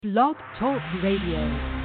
Blog Talk Radio.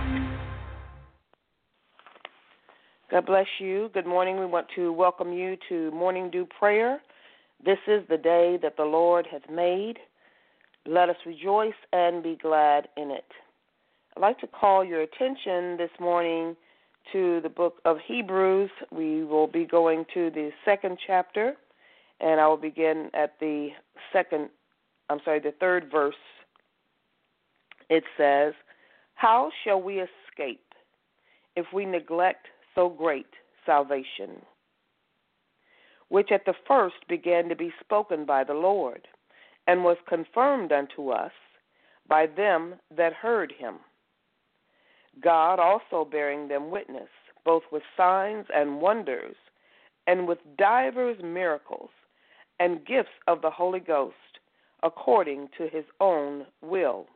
God bless you. Good morning. We want to welcome you to Morning Dew Prayer. This is the day that the Lord has made. Let us rejoice and be glad in it. I'd like to call your attention this morning to the book of Hebrews. We will be going to the second chapter, and I will begin at the third verse. It says, "How shall we escape if we neglect so great salvation, which at the first began to be spoken by the Lord, and was confirmed unto us by them that heard him, God also bearing them witness, both with signs and wonders, and with divers miracles and gifts of the Holy Ghost, according to his own will.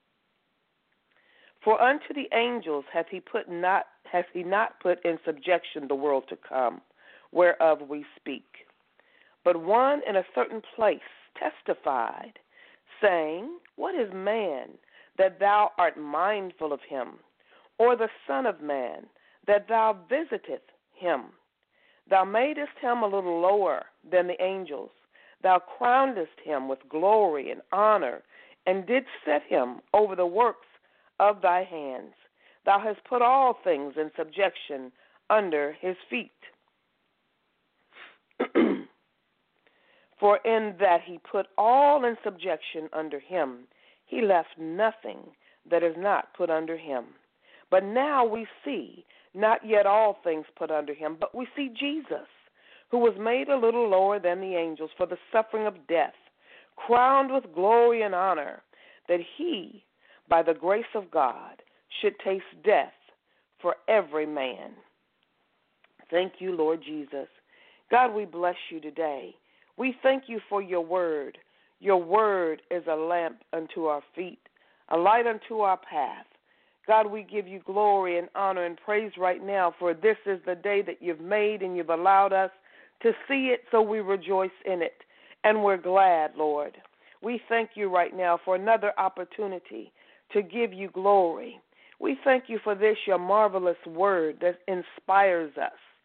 For unto the angels hath he not put in subjection the world to come, whereof we speak. But one in a certain place testified, saying, What is man, that thou art mindful of him? Or the Son of man, that thou visitest him? Thou madest him a little lower than the angels. Thou crownedest him with glory and honor, and didst set him over the works of thy hands. Thou hast put all things in subjection under his feet. For in that he put all in subjection under him, he left nothing that is not put under him. But now we see not yet all things put under him, but we see Jesus, who was made a little lower than the angels for the suffering of death, crowned with glory and honor, that he, by the grace of God, should taste death for every man." Thank you, Lord Jesus. God, we bless you today. We thank you for your word. Your word is a lamp unto our feet, a light unto our path. God, we give you glory and honor and praise right now, for this is the day that you've made and you've allowed us to see it, so we rejoice in it. And we're glad, Lord. We thank you right now for another opportunity to give you glory. We thank you for this, your marvelous word that inspires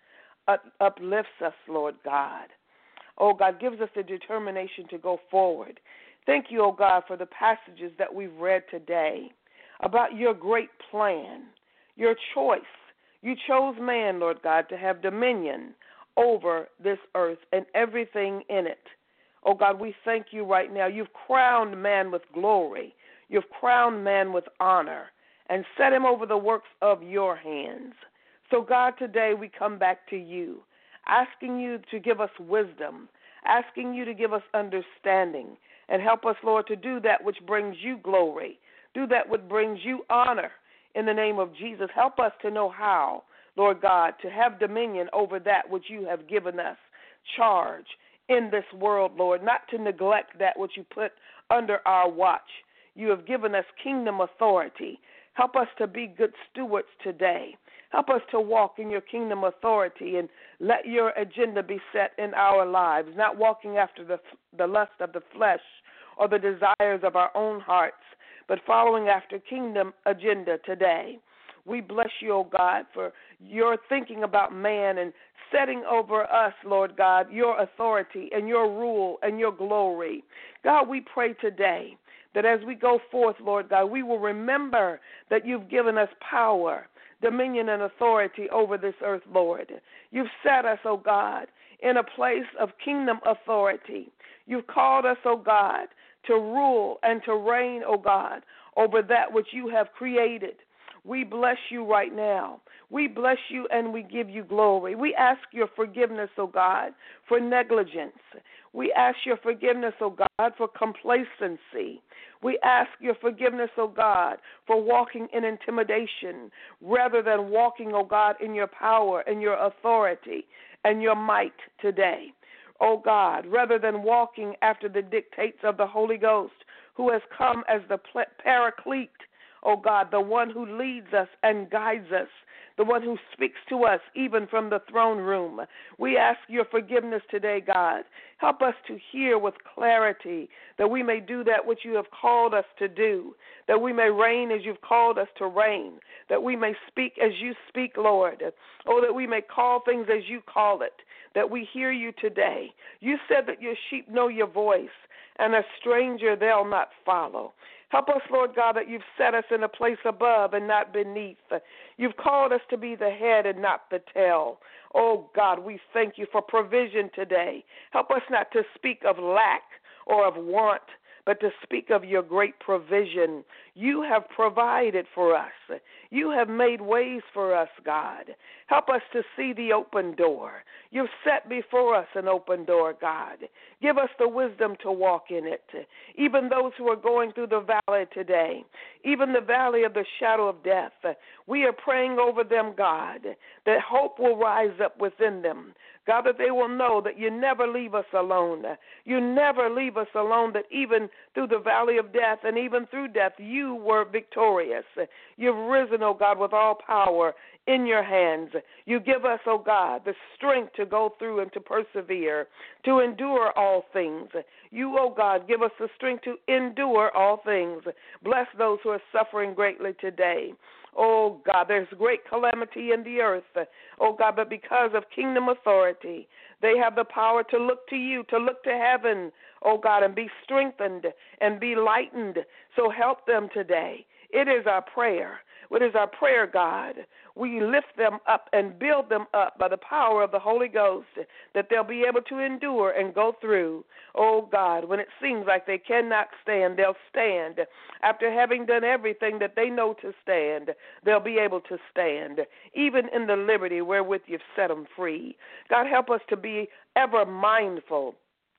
us, uplifts us, Lord God. Oh, God, gives us the determination to go forward. Thank you, oh, God, for the passages that we've read today about your great plan, your choice. You chose man, Lord God, to have dominion over this earth and everything in it. Oh, God, we thank you right now. You've crowned man with glory. You've crowned man with honor and set him over the works of your hands. So, God, today we come back to you, asking you to give us wisdom, asking you to give us understanding, and help us, Lord, to do that which brings you glory, do that which brings you honor in the name of Jesus. Help us to know how, Lord God, to have dominion over that which you have given us charge in this world, Lord, not to neglect that which you put under our watch. You have given us kingdom authority. Help us to be good stewards today. Help us to walk in your kingdom authority and let your agenda be set in our lives, not walking after the lust of the flesh or the desires of our own hearts, but following after kingdom agenda today. We bless you, O God, for your thinking about man and setting over us, Lord God, your authority and your rule and your glory. God, we pray today that as we go forth, Lord God, we will remember that you've given us power, dominion, and authority over this earth, Lord. You've set us, oh God, in a place of kingdom authority. You've called us, oh God, to rule and to reign, oh God, over that which you have created. We bless you right now. We bless you and we give you glory. We ask your forgiveness, oh God, for negligence. We ask your forgiveness, oh God, for complacency. We ask your forgiveness, oh God, for walking in intimidation rather than walking, oh God, in your power and your authority and your might today. Oh God, rather than walking after the dictates of the Holy Ghost, who has come as the paraclete, oh God, the one who leads us and guides us, the one who speaks to us even from the throne room. We ask your forgiveness today, God. Help us to hear with clarity, that we may do that which you have called us to do, that we may reign as you've called us to reign, that we may speak as you speak, Lord, oh, that we may call things as you call it, that we hear you today. You said that your sheep know your voice, and a stranger they'll not follow. Help us, Lord God, that you've set us in a place above and not beneath. You've called us to be the head and not the tail. Oh, God, we thank you for provision today. Help us not to speak of lack or of want, but to speak of your great provision. You have provided for us. You have made ways for us, God. Help us to see the open door. You've set before us an open door, God. Give us the wisdom to walk in it. Even those who are going through the valley today, even the valley of the shadow of death, we are praying over them, God, that hope will rise up within them. God, that they will know that you never leave us alone. You never leave us alone, that even through the valley of death and even through death, you were victorious. You've risen, oh God, with all power in your hands. You give us, oh God, the strength to go through and to persevere, to endure all things. You, oh God, give us the strength to endure all things. Bless those who are suffering greatly today. Oh, God, there's great calamity in the earth. Oh, God, but because of kingdom authority, they have the power to look to you, to look to heaven, oh, God, and be strengthened and be lightened. So help them today. It is our prayer. It is our prayer, God. We lift them up and build them up by the power of the Holy Ghost, that they'll be able to endure and go through. Oh, God, when it seems like they cannot stand, they'll stand. After having done everything that they know to stand, they'll be able to stand, even in the liberty wherewith you've set them free. God, help us to be ever mindful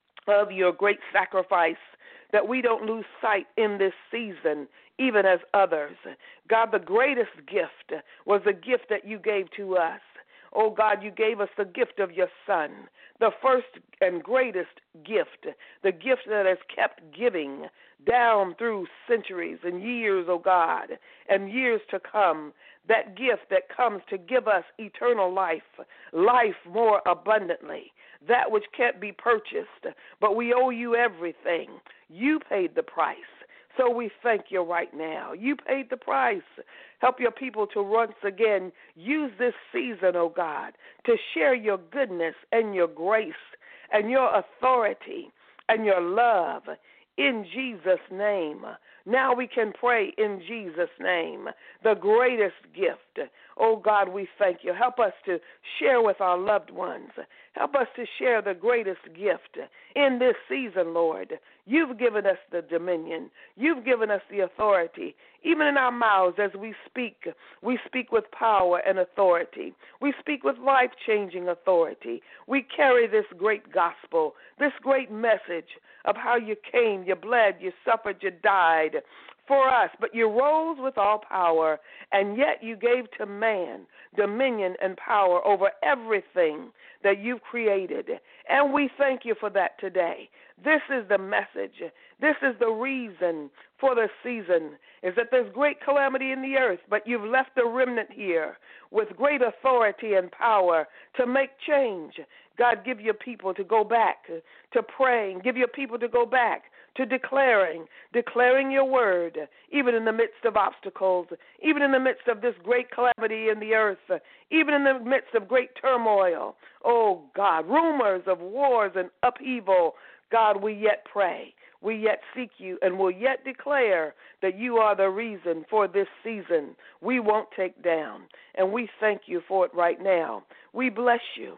of your great sacrifice, that we don't lose sight in this season, even as others. God, the greatest gift was the gift that you gave to us. Oh, God, you gave us the gift of your Son, the first and greatest gift, the gift that has kept giving down through centuries and years, oh, God, and years to come, that gift that comes to give us eternal life, life more abundantly, that which can't be purchased, but we owe you everything. You paid the price. So we thank you right now. You paid the price. Help your people to once again use this season, oh God, to share your goodness and your grace and your authority and your love in Jesus' name. Now we can pray in Jesus' name, the greatest gift. Oh, God, we thank you. Help us to share with our loved ones. Help us to share the greatest gift in this season, Lord. You've given us the dominion. You've given us the authority. Even in our mouths as we speak with power and authority. We speak with life-changing authority. We carry this great gospel, this great message of how you came, you bled, you suffered, you died for us, but you rose with all power, and yet you gave to man dominion and power over everything that you've created. And we thank you for that today. This is the message. This is the reason for the season, is that there's great calamity in the earth, but you've left the remnant here with great authority and power to make change. God, give your people to go back to praying. Give your people to go back to declaring your word, even in the midst of obstacles, even in the midst of this great calamity in the earth, even in the midst of great turmoil. Oh, God, rumors of wars and upheaval. God, we yet pray. We yet seek you and will yet declare that you are the reason for this season. We won't take down, and we thank you for it right now. We bless you.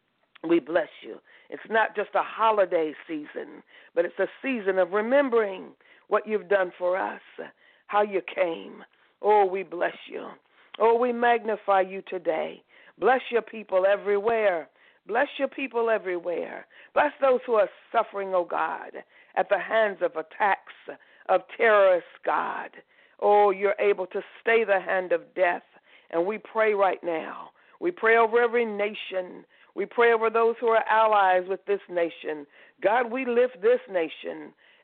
We bless you. It's not just a holiday season, but it's a season of remembering what you've done for us, how you came. Oh, we bless you. Oh, we magnify you today. Bless your people everywhere. Bless your people everywhere. Bless those who are suffering, oh God, at the hands of attacks of terrorists, God. Oh, you're able to stay the hand of death. And we pray right now. We pray over every nation. We pray over those who are allies with this nation. God, we lift this nation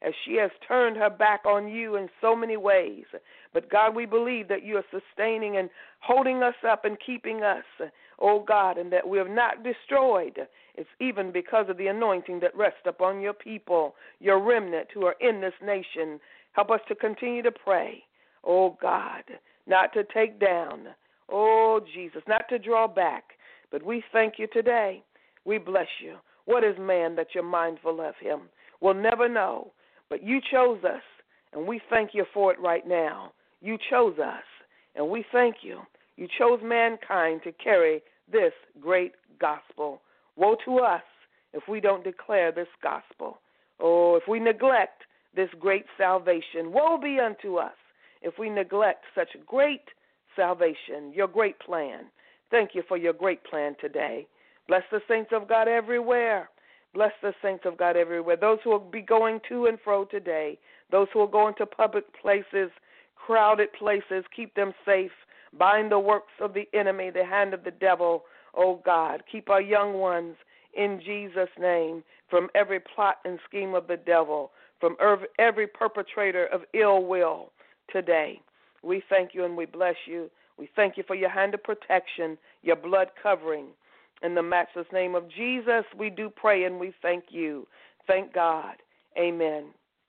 as she has turned her back on you in so many ways. But, God, we believe that you are sustaining and holding us up and keeping us, oh, God, and that we have not destroyed. It's even because of the anointing that rests upon your people, your remnant who are in this nation. Help us to continue to pray, oh, God, not to take down, oh, Jesus, not to draw back. But we thank you today. We bless you. What is man that you're mindful of him? We'll never know, but you chose us, and we thank you for it right now. You chose us, and we thank you. You chose mankind to carry this great gospel. Woe to us if we don't declare this gospel. Oh, if we neglect this great salvation. Woe be unto us if we neglect such great salvation, your great plan. Thank you for your great plan today. Bless the saints of God everywhere. Bless the saints of God everywhere. Those who will be going to and fro today, those who will go into public places, crowded places, keep them safe. Bind the works of the enemy, the hand of the devil, oh God. Keep our young ones in Jesus' name from every plot and scheme of the devil, from every perpetrator of ill will today. We thank you and we bless you. We thank you for your hand of protection, your blood covering. In the matchless name of Jesus, we do pray and we thank you. Thank God. Amen.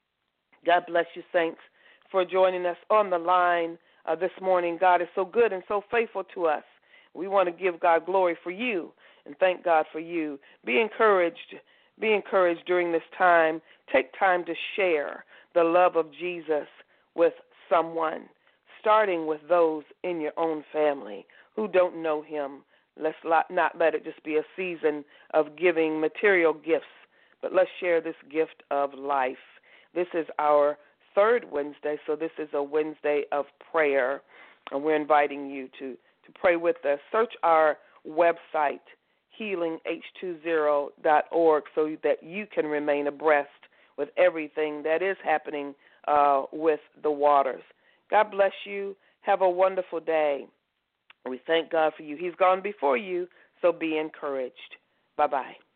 God bless you, saints, for joining us on the line this morning. God is so good and so faithful to us. We want to give God glory for you and thank God for you. Be encouraged. Be encouraged during this time. Take time to share the love of Jesus with someone, starting with those in your own family who don't know him. Let's not let it just be a season of giving material gifts, but let's share this gift of life. This is our third Wednesday, so this is a Wednesday of prayer, and we're inviting you to pray with us. Search our website, healingh20.org, so that you can remain abreast with everything that is happening with the waters. God bless you. Have a wonderful day. We thank God for you. He's gone before you, so be encouraged. Bye-bye.